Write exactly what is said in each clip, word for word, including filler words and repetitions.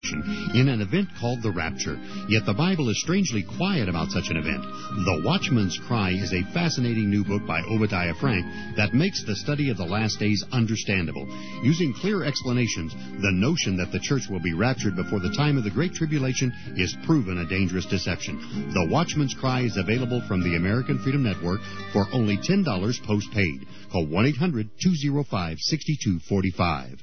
in an event called the Rapture. Yet the Bible is strangely quiet about such an event. The Watchman's Cry is a fascinating new book by Obadiah Frank that makes the study of the last days understandable. Using clear explanations, the notion that the church will be raptured before the time of the Great Tribulation is proven a dangerous deception. The Watchman's Cry is available from the American Freedom Network for only ten dollars postpaid. Call one eight hundred two oh five six two four five.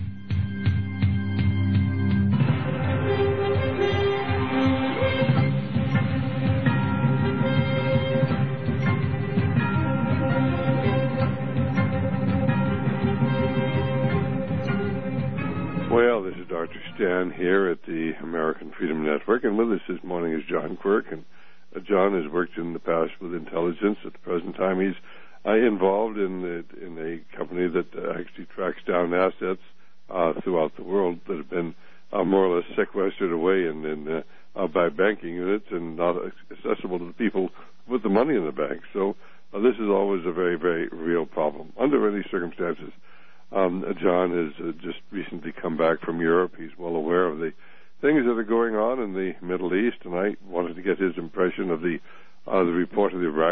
Well, this is Doctor Stan here at the American Freedom Network, and with us this morning is John Quirk. And uh, John has worked in the past with intelligence. At the present time, he's uh, involved in the, in a company that uh, actually tracks down assets uh, throughout the world that have been uh, more or less sequestered away in, in, uh, uh, by banking units and not accessible to the people with the money in the bank. So uh, this is always a very, very real problem under any circumstances. Um, John has uh, just recently come back from Europe. He's well aware of the things that are going on in the Middle East, and I wanted to get his impression of the uh, the report of the Iraq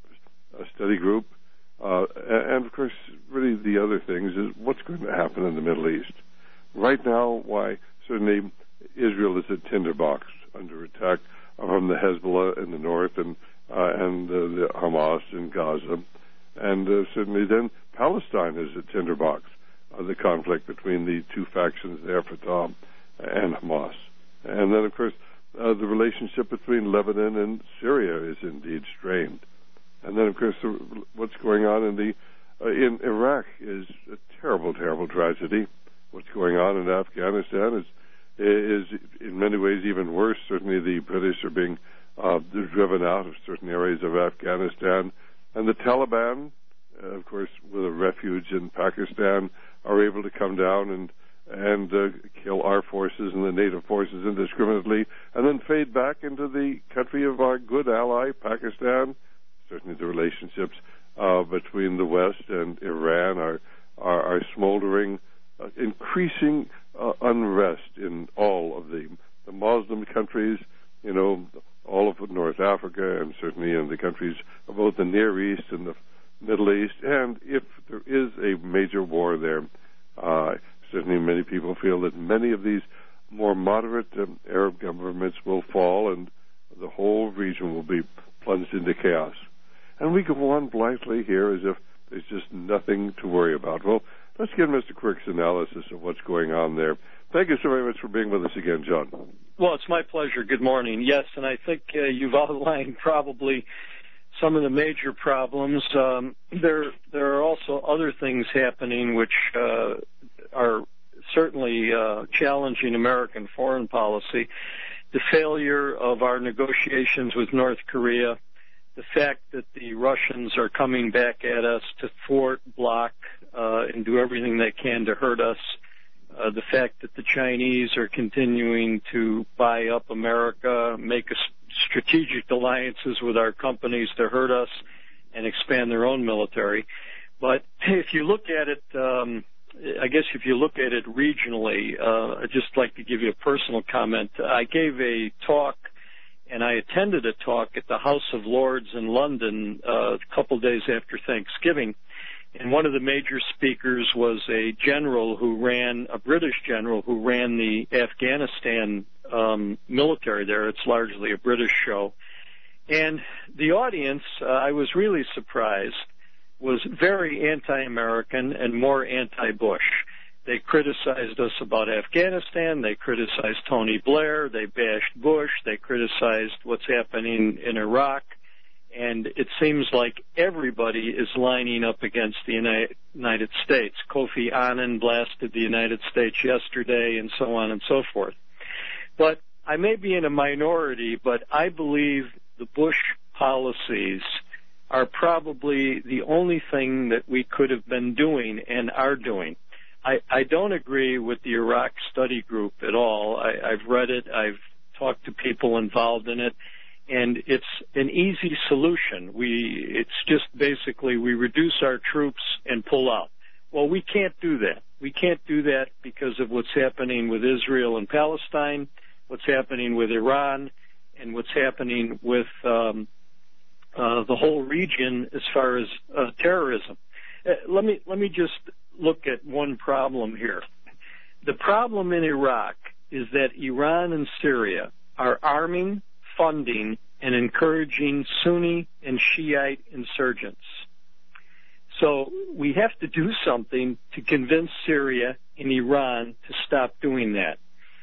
study group. Uh, and, of course, really the other things is what's going to happen in the Middle East. Right now, why, certainly Israel is a tinderbox under attack from the Hezbollah in the north and, uh, and uh, the Hamas in Gaza. And uh, certainly then Palestine is a tinderbox of the conflict between the two factions there, Fatah and Hamas. And then, of course, uh, the relationship between Lebanon and Syria is indeed strained. And then, of course, the, what's going on in the uh, in Iraq is a terrible, terrible tragedy. What's going on in Afghanistan is is in many ways even worse. Certainly, the British are being uh, driven out of certain areas of Afghanistan. And the Taliban, uh, of course, with a refuge in Pakistan, are able to come down and and uh, kill our forces and the native forces indiscriminately, and then fade back into the country of our good ally, Pakistan. Certainly the relationships uh, between the West and Iran are, are, are smoldering, uh, increasing uh, unrest in all of the, the Muslim countries, you know, all of North Africa, and certainly in the countries of both the Near East and the Middle East. And if there is a major war there, uh, certainly many people feel that many of these more moderate um, Arab governments will fall, and the whole region will be plunged into chaos. And we go on blithely here as if there's just nothing to worry about. Well, let's get Mister Quirk's analysis of what's going on there. Thank you so very much for being with us again, John. Well, it's my pleasure. Good morning. Yes, and I think uh, you've outlined probably some of the major problems. Um, there, there are also other things happening which uh, are certainly uh, challenging American foreign policy. The failure of our negotiations with North Korea, the fact that the Russians are coming back at us to thwart, block, uh, and do everything they can to hurt us, uh, the fact that the Chinese are continuing to buy up America, make a strategic alliances with our companies to hurt us and expand their own military. But if you look at it, um, I guess if you look at it regionally, uh, I'd just like to give you a personal comment. I gave a talk, and I attended a talk at the House of Lords in London uh, a couple days after Thanksgiving, and one of the major speakers was a general who ran, a British general who ran the Afghanistan um, military there. It's largely a British show. And the audience, uh, I was really surprised, was very anti-American and more anti-Bush. They criticized us about Afghanistan. They criticized Tony Blair. They bashed Bush. They criticized what's happening in Iraq. And it seems like everybody is lining up against the United States. Kofi Annan blasted the United States yesterday, and so on and so forth. But I may be in a minority, but I believe the Bush policies are probably the only thing that we could have been doing and are doing. I, I don't agree with the Iraq study group at all. I, I've read it. I've talked to people involved in it. And it's an easy solution. We, it's just basically we reduce our troops and pull out. Well, we can't do that. We can't do that because of what's happening with Israel and Palestine, what's happening with Iran, and what's happening with um, uh, the whole region as far as uh, terrorism. Uh, let me let me just look at one problem here. The problem in Iraq is that Iran and Syria are arming, funding, and encouraging Sunni and Shiite insurgents. So we have to do something to convince Syria and Iran to stop doing that.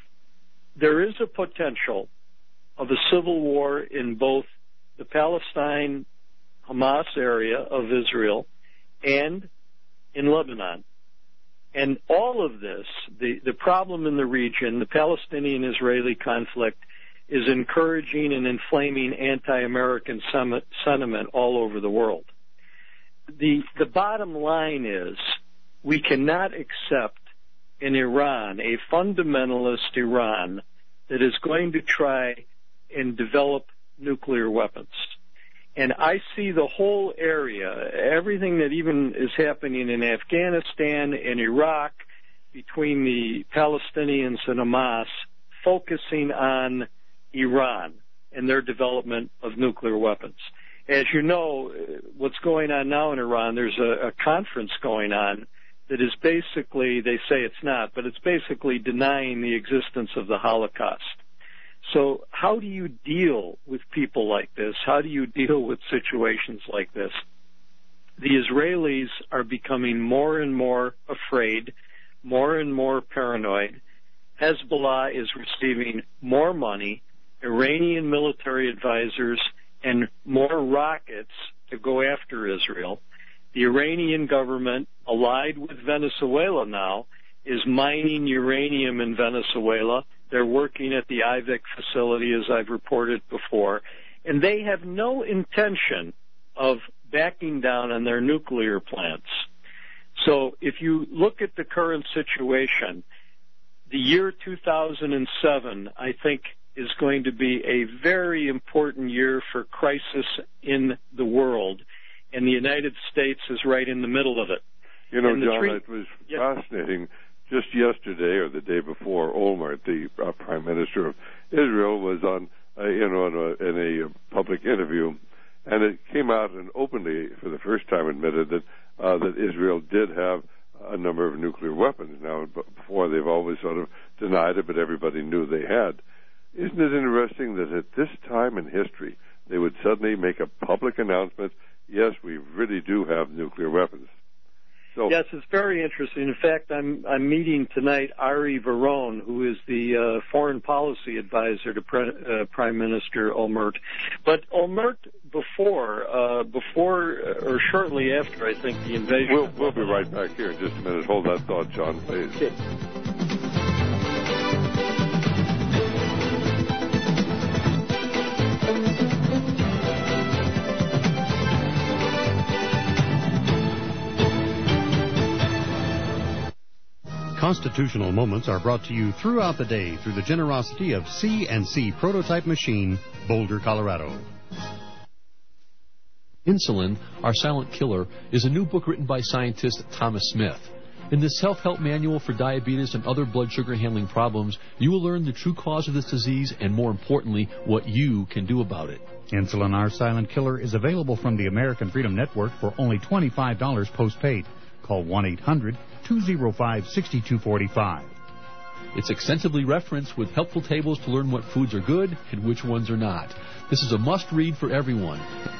There is a potential of a civil war in both the Palestine Hamas area of Israel and in Lebanon. And all of this, the, the problem in the region, the Palestinian-Israeli conflict, is encouraging and inflaming anti-American sentiment all over the world. The, the bottom line is we cannot accept in Iran, a fundamentalist Iran, that is going to try and develop nuclear weapons. And I see the whole area, everything that even is happening in Afghanistan and Iraq between the Palestinians and Hamas, focusing on Iran and their development of nuclear weapons. As you know, what's going on now in Iran, there's a, a conference going on that is basically, they say it's not, but it's basically denying the existence of the Holocaust. So how do you deal with people like this? How do you deal with situations like this? The Israelis are becoming more and more afraid, more and more paranoid. Hezbollah is receiving more money, Iranian military advisors, and more rockets to go after Israel. The Iranian government, allied with Venezuela now, is mining uranium in Venezuela. They're working at the I V E C facility, as I've reported before, and they have no intention of backing down on their nuclear plants. So if you look at the current situation, the year two thousand seven, I think, is going to be a very important year for crisis in the world, and the United States is right in the middle of it. You know, John, three, it was yeah. fascinating. Just yesterday or the day before, Olmert, the uh, Prime Minister of Israel, was on, uh, you know, in a, in a public interview, and it came out and openly, for the first time, admitted that uh, that Israel did have a number of nuclear weapons. Now, before they've always sort of denied it, but everybody knew they had. Isn't it interesting that at this time in history, they would suddenly make a public announcement, yes, we really do have nuclear weapons? So, yes, it's very interesting. In fact, I'm I'm meeting tonight Ari Varon, who is the uh, foreign policy advisor to Pre- uh, Prime Minister Olmert. But Olmert, before, uh, before or shortly after, I think, the invasion. We'll, we'll be right back here in just a minute. Hold that thought, John, please. Okay. Constitutional Moments are brought to you throughout the day through the generosity of C and C Prototype Machine, Boulder, Colorado. Insulin, Our Silent Killer, is a new book written by scientist Thomas Smith. In this self-help manual for diabetes and other blood sugar handling problems, you will learn the true cause of this disease and, more importantly, what you can do about it. Insulin, Our Silent Killer is available from the American Freedom Network for only twenty-five dollars postpaid. Call one eight hundred two oh five six two four five. It's extensively referenced with helpful tables to learn what foods are good and which ones are not. This is a must-read for everyone.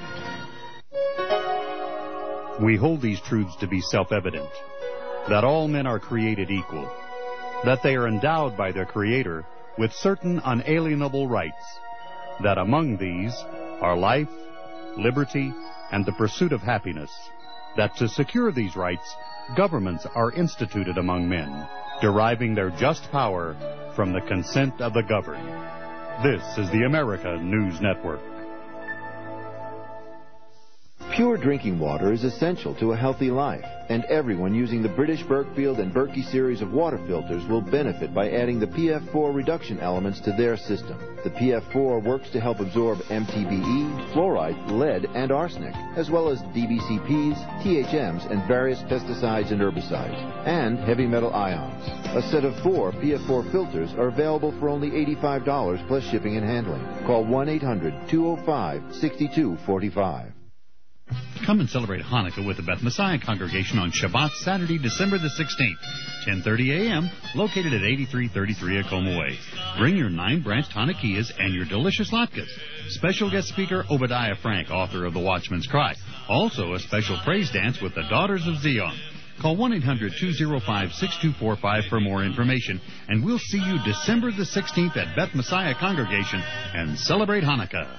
We hold these truths to be self-evident, that all men are created equal, that they are endowed by their Creator with certain unalienable rights, that among these are life, liberty, and the pursuit of happiness, that to secure these rights, governments are instituted among men, deriving their just power from the consent of the governed. This is the America News Network. Pure drinking water is essential to a healthy life, and everyone using the British Berkfield and Berkey series of water filters will benefit by adding the P F four reduction elements to their system. The P F four works to help absorb M T B E, fluoride, lead, and arsenic, as well as D B C Ps, T H Ms, and various pesticides and herbicides, and heavy metal ions. A set of four P F four filters are available for only eighty-five dollars plus shipping and handling. Call one eight hundred two oh five six two four five. Come and celebrate Hanukkah with the Beth Messiah congregation on Shabbat, Saturday, December the sixteenth, ten thirty a.m., located at eighty-three thirty-three Acoma Way. Bring your nine-branched Hanukkahs and your delicious latkes. Special guest speaker Obadiah Frank, author of The Watchman's Cry. Also a special praise dance with the Daughters of Zion. Call one eight hundred two oh five six two four five for more information, and we'll see you December the sixteenth at Beth Messiah Congregation and celebrate Hanukkah.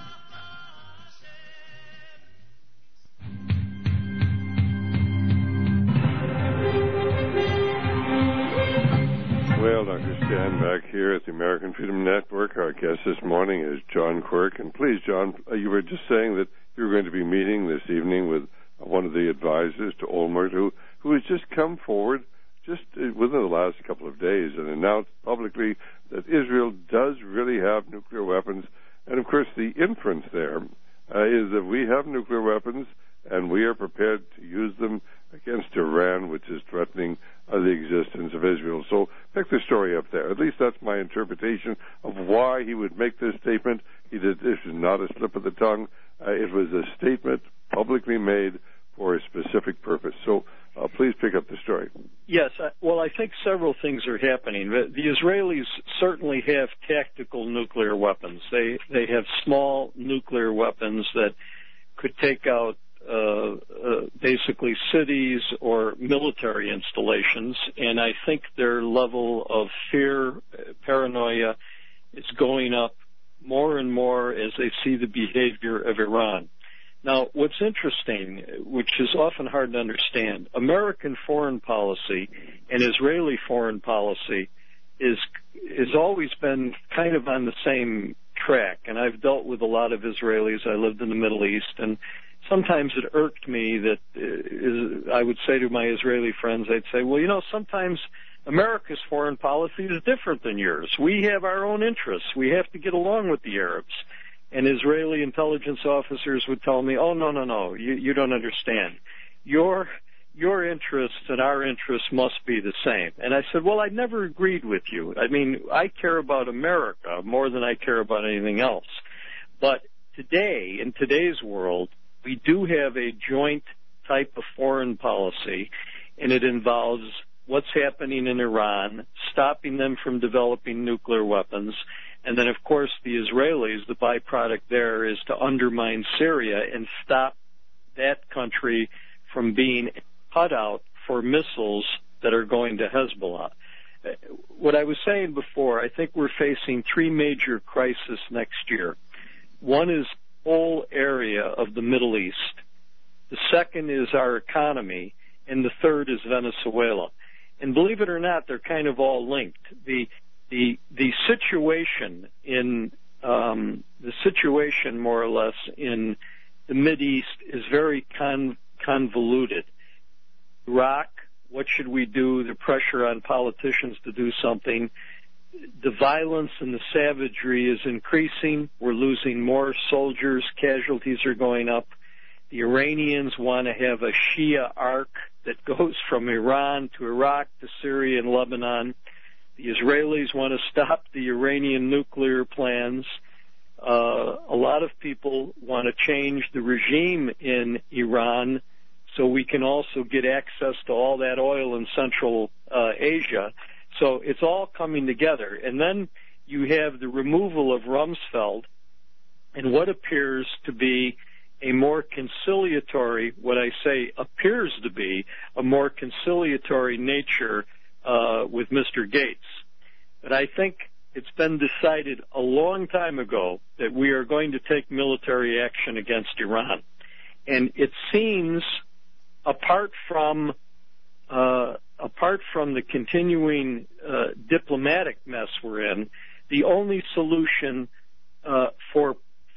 Well, Doctor Stan back here at the American Freedom Network. Our guest this morning is John Quirk. And please, John, you were just saying that you were going to be meeting this evening with one of the advisors to Olmert, who, who has just come forward just within the last couple of days and announced publicly that Israel does really have nuclear weapons. And, of course, the inference there uh, is that we have nuclear weapons and we are prepared to use them against Iran, which is threatening uh, the existence of Israel. So pick the story up there. At least that's my interpretation of why he would make this statement. He did, this is not a slip of the tongue. Uh, it was a statement publicly made for a specific purpose. So uh, please pick up the story. Yes, uh, well, I think several things are happening. The, the Israelis certainly have tactical nuclear weapons. They they have small nuclear weapons that could take out Uh, uh, basically cities or military installations, and I think their level of fear, paranoia, is going up more and more as they see the behavior of Iran. Now, what's interesting, which is often hard to understand, American foreign policy and Israeli foreign policy is has always been kind of on the same track, and I've dealt with a lot of Israelis. I lived in the Middle East, and sometimes it irked me that uh, I would say to my Israeli friends, I'd say, well, you know, sometimes America's foreign policy is different than yours. We have our own interests. We have to get along with the Arabs. And Israeli intelligence officers would tell me, oh, no, no, no, you, you don't understand. Your your interests and our interests must be the same. And I said, well, I never agreed with you. I mean, I care about America more than I care about anything else. But today, in today's world, we do have a joint type of foreign policy, and it involves what's happening in Iran, stopping them from developing nuclear weapons, and then, of course, the Israelis, the byproduct there is to undermine Syria and stop that country from being cut out for missiles that are going to Hezbollah. What I was saying before, I think we're facing three major crises next year. One is whole area of the Middle East. The second is our economy, and the third is Venezuela. And believe it or not, they're kind of all linked. The the the situation in um, the situation more or less in the Mideast is very con- convoluted. Iraq, what should we do? The pressure on politicians to do something. The violence and the savagery is increasing. We're losing more soldiers. Casualties are going up. The Iranians want to have a Shia arc that goes from Iran to Iraq to Syria and Lebanon. The Israelis want to stop the Iranian nuclear plans. Uh, a lot of people want to change the regime in Iran so we can also get access to all that oil in Central uh, Asia. So it's all coming together. And then you have the removal of Rumsfeld and what appears to be a more conciliatory, what I say appears to be, a more conciliatory nature uh, with Mister Gates. But I think it's been decided a long time ago that we are going to take military action against Iran. And it seems, apart from uh, apart from the continuing uh, diplomatic mess we're in, the only solution uh, for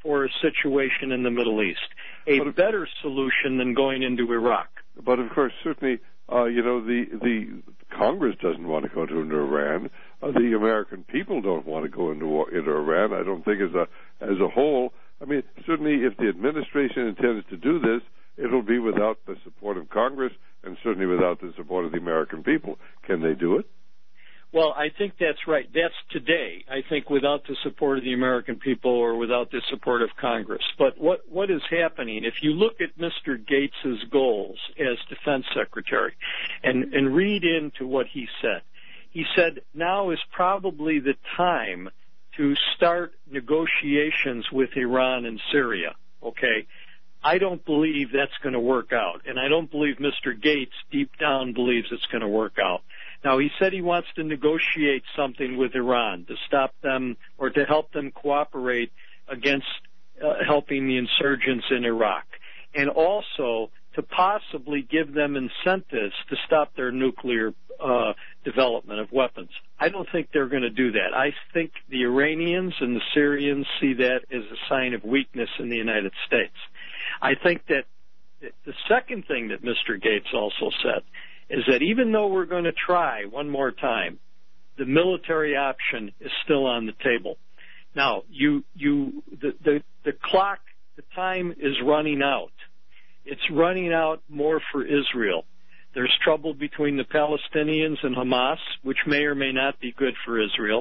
for a situation in the Middle East, a but, better solution than going into Iraq. But of course, certainly, uh, you know, the the Congress doesn't want to go to into Iran. Uh, the American people don't want to go into war, into Iran. I don't think as a as a whole. I mean, certainly, if the administration intends to do this, it'll be without the support of Congress and certainly without the support of the American people. Can they do it? Well, I think that's right. That's today. I think without the support of the American people or without the support of Congress. But what, what is happening, if you look at Mister Gates's goals as Defense Secretary and, and read into what he said, he said now is probably the time to start negotiations with Iran and Syria, okay? I don't believe that's going to work out, and I don't believe Mister Gates deep down believes it's going to work out. Now, he said he wants to negotiate something with Iran to stop them or to help them cooperate against uh, helping the insurgents in Iraq, and also to possibly give them incentives to stop their nuclear uh, development of weapons. I don't think they're going to do that. I think the Iranians and the Syrians see that as a sign of weakness in the United States. I think that the second thing that Mister Gates also said is that even though we're going to try one more time, the military option is still on the table. Now, you, you, the, the, the clock, the time is running out. It's running out more for Israel. There's trouble between the Palestinians and Hamas, which may or may not be good for Israel.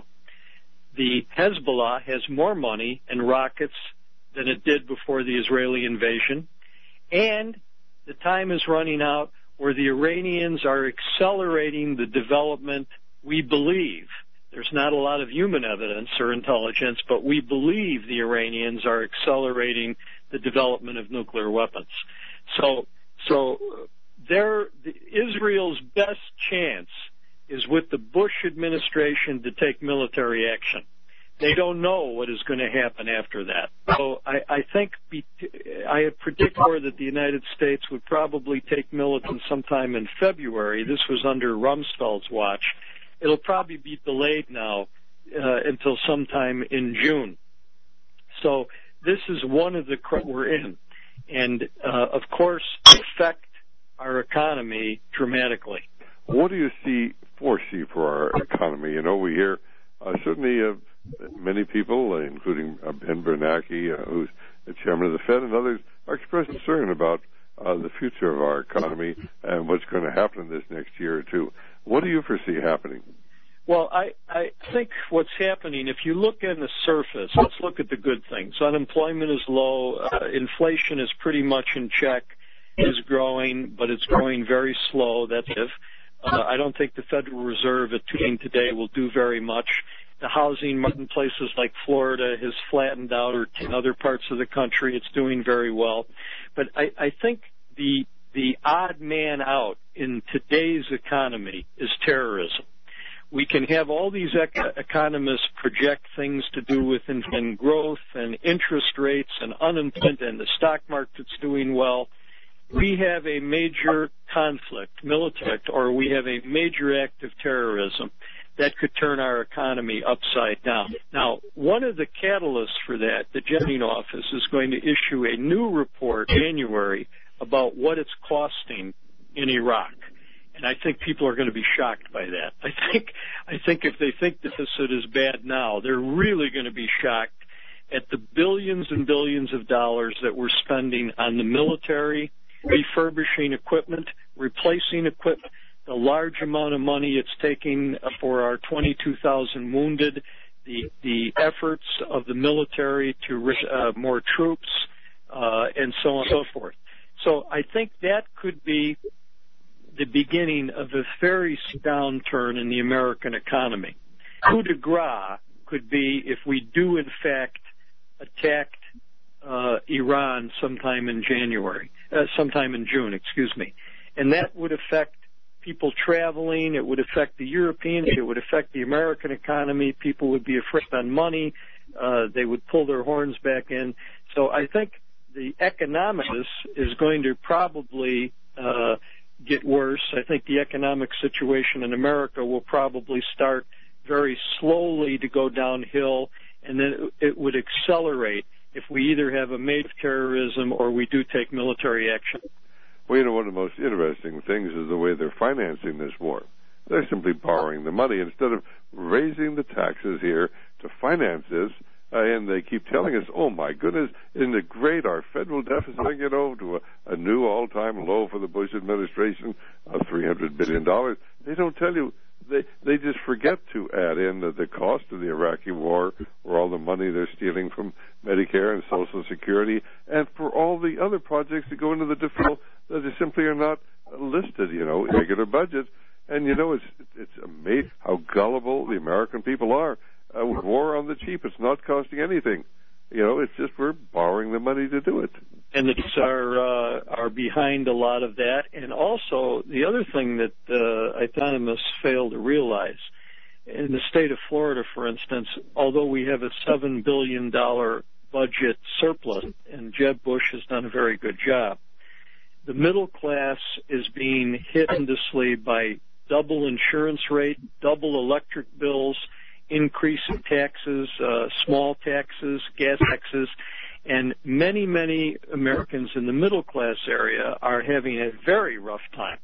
The Hezbollah has more money and rockets than it did before the Israeli invasion. And the time is running out where the Iranians are accelerating the development, we believe. There's not a lot of human evidence or intelligence, but we believe the Iranians are accelerating the development of nuclear weapons. So, so their, the, Israel's best chance is with the Bush administration to take military action. They don't know what is going to happen after that. So I, I think be, I predict more that the United States would probably take militant sometime in February. This was under Rumsfeld's watch. It'll probably be delayed now uh, until sometime in June. So this is one of the cr- we're in, and uh, of course affect our economy dramatically. What do you see foresee for our economy? You know, we hear uh, certainly. Uh, Many people, uh, including uh, Ben Bernanke, uh, who's the chairman of the Fed, and others, are expressed concern about uh, the future of our economy and what's going to happen this next year or two. What do you foresee happening? Well, I, I think what's happening, if you look on the surface, let's look at the good things. Unemployment is low. Uh, inflation is pretty much in check, is growing, but it's growing very slow. That's if. Uh, I don't think the Federal Reserve at two percent today will do very much. The housing in places like Florida has flattened out, or in other parts of the country it's doing very well. But I, I think the the odd man out in today's economy is terrorism. We can have all these ec- economists project things to do with in, in growth and interest rates and unemployment, and the stock market's doing well. We have a major conflict, military, or we have a major act of terrorism that could turn our economy upside down. Now, one of the catalysts for that, the Jennings office is going to issue a new report in January about what it's costing in Iraq. And I think people are going to be shocked by that. I think, I think if they think the deficit is bad now, they're really going to be shocked at the billions and billions of dollars that we're spending on the military, refurbishing equipment, replacing equipment, the large amount of money it's taking for our twenty-two thousand wounded, the the efforts of the military to reach uh, more troops, uh, and so on and so forth. So I think that could be the beginning of a very downturn in the American economy. Coup de grace could be if we do, in fact, attack uh, Iran sometime in January, uh, sometime in June, excuse me. And that would affect people traveling, it would affect the Europeans, it would affect the American economy, people would be afraid on money, uh, they would pull their horns back in. So I think the economics is going to probably uh, get worse. I think the economic situation in America will probably start very slowly to go downhill, and then it would accelerate. if we either have a major terrorism or we do take military action. Well, you know, one of the most interesting things is the way they're financing this war. They're simply borrowing the money instead of raising the taxes here to finance this. Uh, and they keep telling us, oh, my goodness, isn't it great? Our federal deficit, you know, to a, a new all-time low for the Bush administration of three hundred billion dollars. They don't tell you. They they just forget to add in the, the cost of the Iraqi war, or all the money they're stealing from Medicare and Social Security, and for all the other projects that go into the defense that simply are not listed, you know, regular budget. And, you know, it's it's amazing how gullible the American people are. Uh, war on the cheap, it's not costing anything. You know, it's just we're borrowing the money to do it. And it's are uh, are behind a lot of that. And also, the other thing that uh, economists fail to realize, in the state of Florida, for instance, although we have a seven billion dollars budget surplus, and Jeb Bush has done a very good job, the middle class is being hit tremendously by double insurance rate, double electric bills, increase in taxes, uh, small taxes, gas taxes, and many, many Americans in the middle class area are having a very rough time.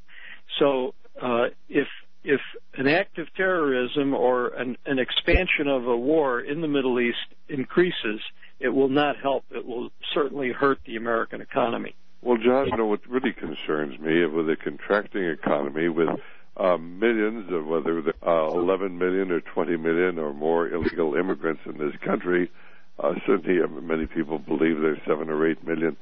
So uh, if if an act of terrorism or an, an expansion of a war in the Middle East increases, it will not help. It will certainly hurt the American economy. Well, John, you know, what really concerns me with a contracting economy with Uh, millions of whether they're uh, eleven million or twenty million or more illegal immigrants in this country. Uh, certainly, uh, many people believe there's seven or eight million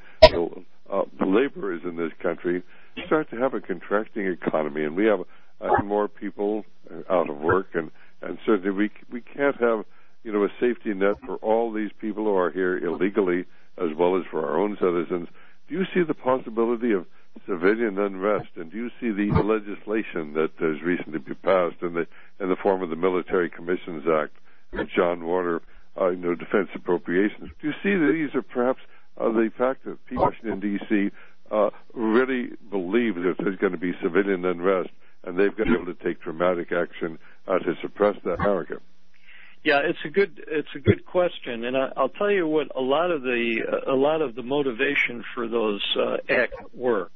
uh, laborers in this country. We start to have a contracting economy, and we have uh, more people out of work, and, and certainly we we can't have, you know, a safety net for all these people who are here illegally as well as for our own citizens. Do you see the possibility of civilian unrest, and do you see the legislation that has recently been passed in the in the form of the Military Commissions Act, the John Warner, uh, you know, defense appropriations? Do you see that these are perhaps uh, the fact that people in Washington D C uh, really believe that there's going to be civilian unrest, and they've got to be able to take dramatic action uh, to suppress that America? Yeah, it's a good it's a good question, and I, I'll tell you what a lot of the a lot of the motivation for those uh, acts were.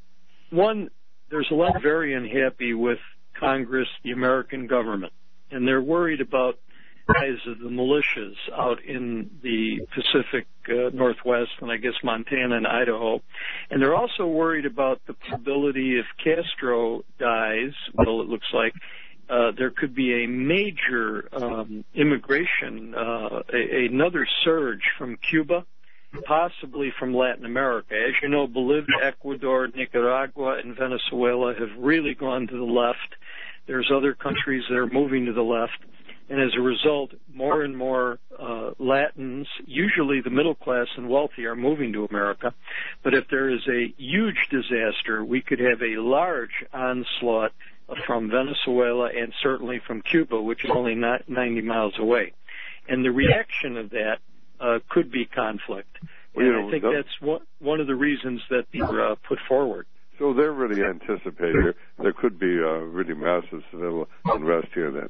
One, there's a lot very unhappy with Congress, the American government, and they're worried about the rise of the militias out in the Pacific uh, Northwest and I guess Montana and Idaho. And they're also worried about the possibility if Castro dies, well, it looks like, uh, there could be a major um, immigration, uh, a, another surge from Cuba, possibly from Latin America. As you know, Bolivia, Ecuador, Nicaragua, and Venezuela have really gone to the left. There's other countries that are moving to the left. And as a result, more and more uh, Latins, usually the middle class and wealthy, are moving to America. But if there is a huge disaster, we could have a large onslaught from Venezuela and certainly from Cuba, which is only not ninety miles away. And the reaction of that Uh, could be conflict. Well, and you know, I think that, that's one, one of the reasons that they were uh, put forward. So they're really anticipating there could be uh, really massive civil unrest here then.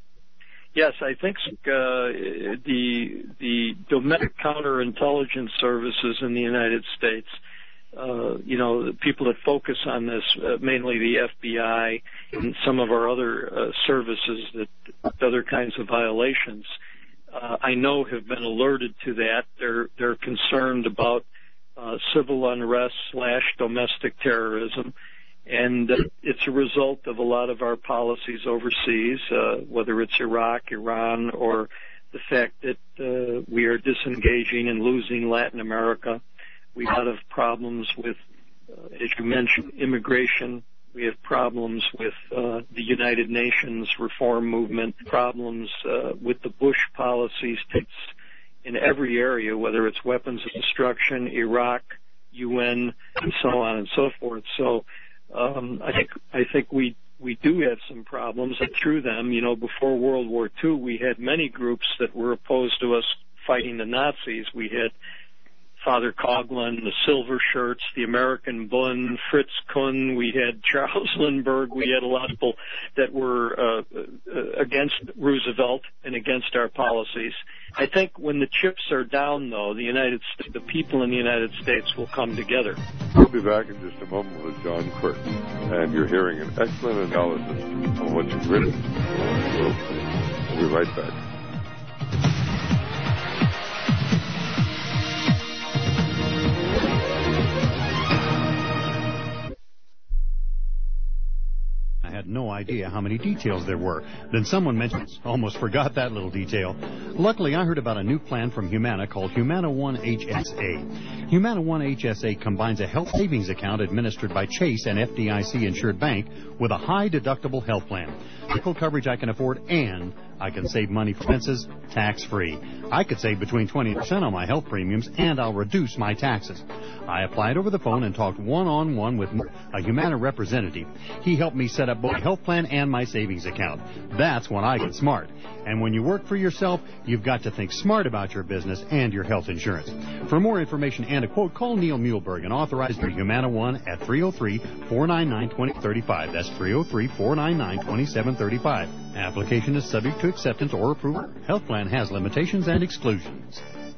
Yes, I think uh, the the domestic counterintelligence services in the United States, uh, you know, the people that focus on this, uh, mainly the F B I and some of our other uh, services that other kinds of violations, Uh, I know have been alerted to that. They're they're concerned about uh, civil unrest slash domestic terrorism, and uh, it's a result of a lot of our policies overseas, uh, whether it's Iraq, Iran, or the fact that uh, we are disengaging and losing Latin America. We have a lot of problems with, uh, as you mentioned, immigration. We have problems with uh, the United Nations reform movement, problems uh, with the Bush policies in every area, whether it's weapons of destruction, Iraq, U N, and so on and so forth. So um, I think I think we we do have some problems, and through them, you know, before World War Two, we had many groups that were opposed to us fighting the Nazis. We had Father Coughlin, the Silver Shirts, the American Bund, Fritz Kuhn. We had Charles Lindbergh. We had a lot of people that were uh, uh, against Roosevelt and against our policies. I think when the chips are down, though, the United St- the people in the United States will come together. We'll be back in just a moment with John Quirk, and you're hearing an excellent analysis on what you've written. We'll, we'll be right back. I had no idea how many details there were. Then someone mentioned, almost forgot that little detail. Luckily, I heard about a new plan from Humana called Humana One H S A. Humana One H S A combines a health savings account administered by Chase, an F D I C insured bank, with a high deductible health plan. Medical coverage I can afford, and I can save money for expenses tax-free. I could save between twenty percent on my health premiums, and I'll reduce my taxes. I applied over the phone and talked one-on-one with a Humana representative. He helped me set up both my health plan and my savings account. That's when I get smart. And when you work for yourself, you've got to think smart about your business and your health insurance. For more information and a quote, call Neil Muehlberg, an authorized for Humana One at three oh three, four nine nine, two oh three five. That's three oh three, four nine nine, two seven three five. Application is subject to acceptance or approval. Health plan has limitations and exclusions.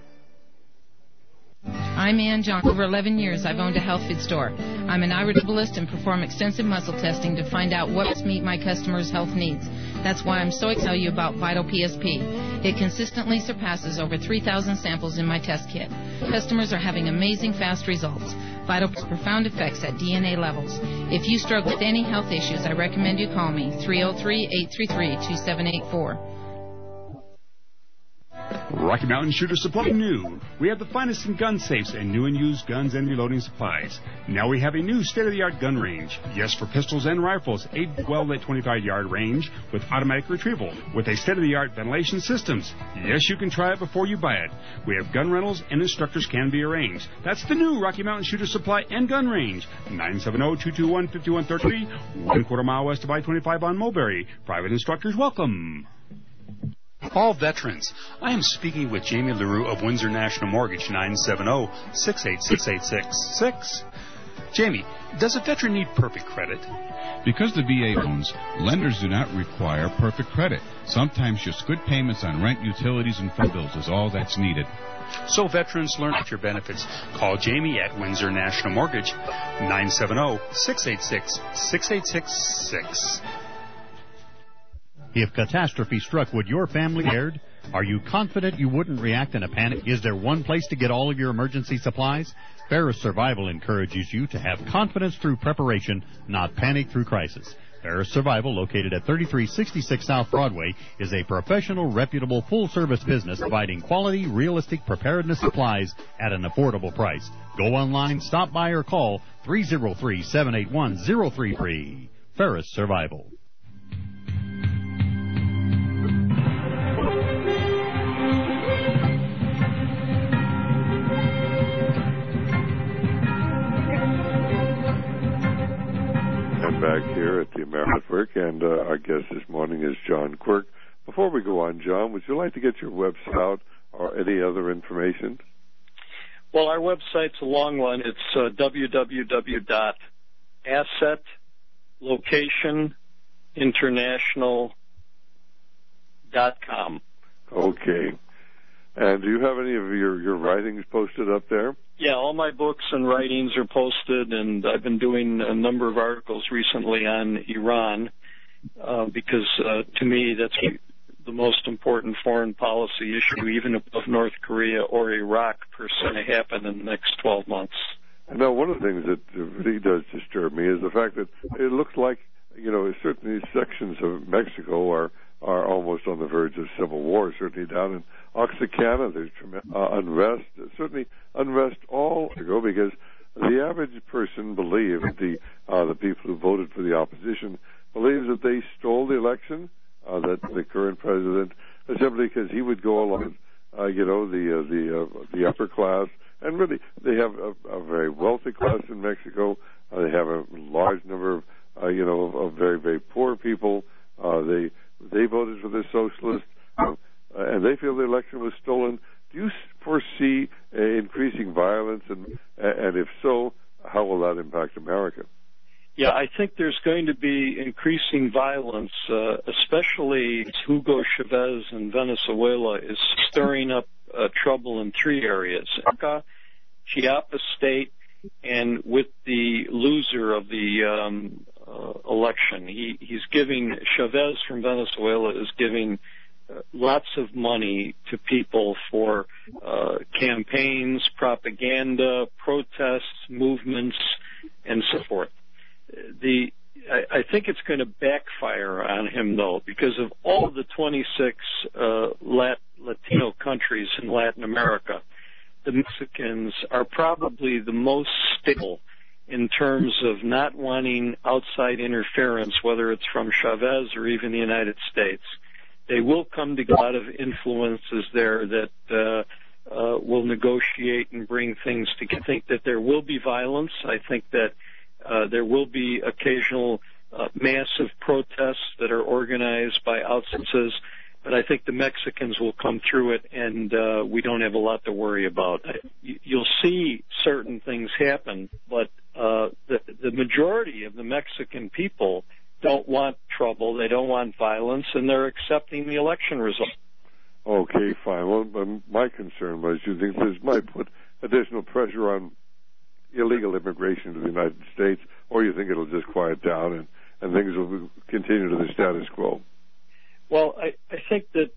I'm Ann John. For over eleven years, I've owned a health food store. I'm an iridabolist and perform extensive muscle testing to find out what meet my customers' health needs. That's why I'm so excited to tell you about Vital P S P. It consistently surpasses over three thousand samples in my test kit. Customers are having amazing fast results. Vital has profound effects at D N A levels. If you struggle with any health issues, I recommend you call me, three oh three, eight three three, two seven eight four. Rocky Mountain Shooter Supply new. We have the finest in gun safes and new and used guns and reloading supplies. Now we have a new state-of-the-art gun range. Yes, for pistols and rifles, a well lit twenty-five yard range with automatic retrieval with a state-of-the-art ventilation systems. Yes, you can try it before you buy it. We have gun rentals and instructors can be arranged. That's the new Rocky Mountain Shooter Supply and Gun Range. nine seven zero, two two one, five one three three, one quarter mile west of I twenty-five on Mulberry. Private instructors welcome. All veterans. I am speaking with Jamie LaRue of Windsor National Mortgage, nine seven zero, six eight six, eight six six. Jamie, does a veteran need perfect credit? Because the V A owns, lenders do not require perfect credit. Sometimes just good payments on rent, utilities, and phone bills is all that's needed. So veterans learn about your benefits. Call Jamie at Windsor National Mortgage, nine seven zero, six eight six, six eight six six. If catastrophe struck, would your family cared? Are you confident you wouldn't react in a panic? Is there one place to get all of your emergency supplies? Ferris Survival encourages you to have confidence through preparation, not panic through crisis. Ferris Survival, located at thirty-three sixty-six South Broadway, is a professional, reputable, full-service business providing quality, realistic preparedness supplies at an affordable price. Go online, stop by, or call three oh three, seven eight one, oh three three. Ferris Survival. Back here at the American Network, and uh, our guest this morning is John Quirk. Before we go on, John, would you like to get your website out or any other information? Well, our website's a long one. It's uh, w w w dot asset location international dot com. Okay. And do you have any of your, your writings posted up there? Yeah, all my books and writings are posted, and I've been doing a number of articles recently on Iran uh, because, uh, to me, that's the most important foreign policy issue, even if North Korea or Iraq per se happen in the next twelve months. Now, one of the things that really does disturb me is the fact that it looks like, you know, certainly sections of Mexico are are almost on the verge of civil war. Certainly down in Oaxaca, there's tremendous uh, unrest. Certainly unrest all ago because the average person believes the uh, the people who voted for the opposition believes that they stole the election, uh, that the current president uh, simply because he would go along, uh, you know, the uh, the uh, the upper class, and really they have a, a very wealthy class in Mexico. Uh, they have a large number of uh, you know of, of very very poor people. Uh, they They voted for the socialists, uh, and they feel the election was stolen. Do do you foresee uh, increasing violence, and and if so, how will that impact America? Yeah, I think there's going to be increasing violence, uh, especially Hugo Chavez in Venezuela is stirring up uh, trouble in three areas: Chiapas State, and with the loser of the um, uh, election. He, he's giving, Chavez from Venezuela is giving uh, lots of money to people for uh, campaigns, propaganda, protests, movements, and so forth. The I, I think it's going to backfire on him, though, because of all of the twenty-six uh, Lat, Latino countries in Latin America. The Mexicans are probably the most stable in terms of not wanting outside interference, whether it's from Chavez or even the United States. They will come to a lot of influences there that uh, uh, will negotiate and bring things to. I think that there will be violence. I think that uh, there will be occasional uh, massive protests that are organized by outsiders. But I think the Mexicans will come through it, and uh, we don't have a lot to worry about. You'll see certain things happen, but uh, the, the majority of the Mexican people don't want trouble, they don't want violence, and they're accepting the election result. Okay, fine. Well, um, my concern was you think this might put additional pressure on illegal immigration to the United States, or you think it'll just quiet down and, and things will continue to the status quo? Well, I, I think that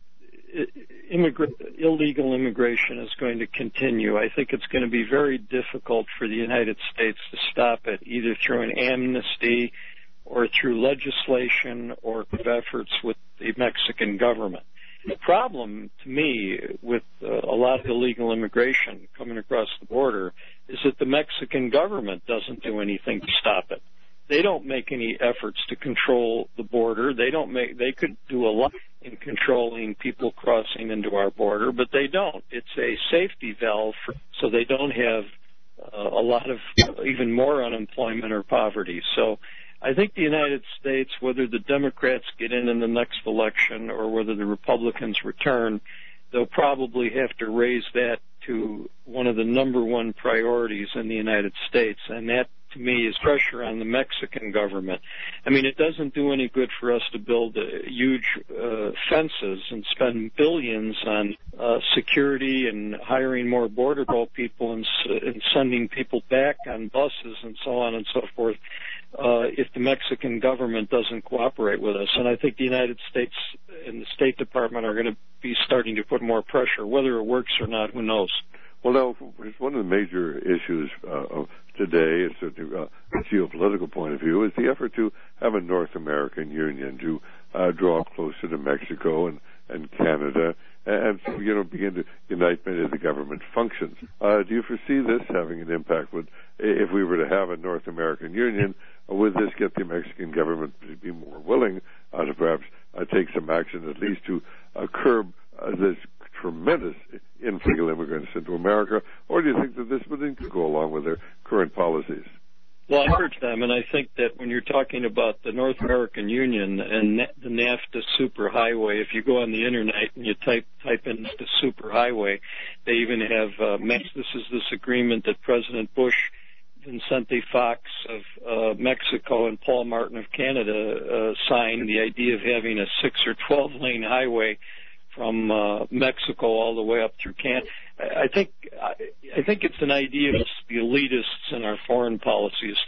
immigra- illegal immigration is going to continue. I think it's going to be very difficult for the United States to stop it, either through an amnesty or through legislation or efforts with the Mexican government. The problem, to me, with uh, a lot of illegal immigration coming across the border is that the Mexican government doesn't do anything to stop it. They don't make any efforts to control the border. They don't make. They could do a lot in controlling people crossing into our border, but they don't. It's a safety valve, for, so they don't have uh, a lot of uh, even more unemployment or poverty. So I think the United States, whether the Democrats get in in the next election or whether the Republicans return, they'll probably have to raise that to one of the number one priorities in the United States, and that, to me, is pressure on the Mexican government. I mean, it doesn't do any good for us to build uh, huge uh, fences and spend billions on uh, security and hiring more border patrol people and, and sending people back on buses and so on and so forth uh, if the Mexican government doesn't cooperate with us. And I think the United States and the State Department are going to be starting to put more pressure. Whether it works or not, who knows? Well, now, one of the major issues uh, of today, and certainly uh, a geopolitical point of view, is the effort to have a North American Union, to uh, draw closer to Mexico and, and Canada, and, and you know, begin to unite many of the government functions. Uh, do you foresee this having an impact? Would, if we were to have a North American Union, uh, would this get the Mexican government to be more willing uh, to perhaps uh, take some action, at least to uh, curb uh, this tremendous illegal immigrants into America, or do you think that this would go along with their current policies? Well, I urge them, and I think that when you're talking about the North American Union and the NAFTA superhighway, if you go on the internet and you type type in NAFTA superhighway, they even have uh, this is this agreement that President Bush, Vicente Fox of uh, Mexico, and Paul Martin of Canada uh, signed, the idea of having a six or twelve lane highway from uh, Mexico all the way up through Canada. I think I, I think it's an idea of the elitists in our foreign policy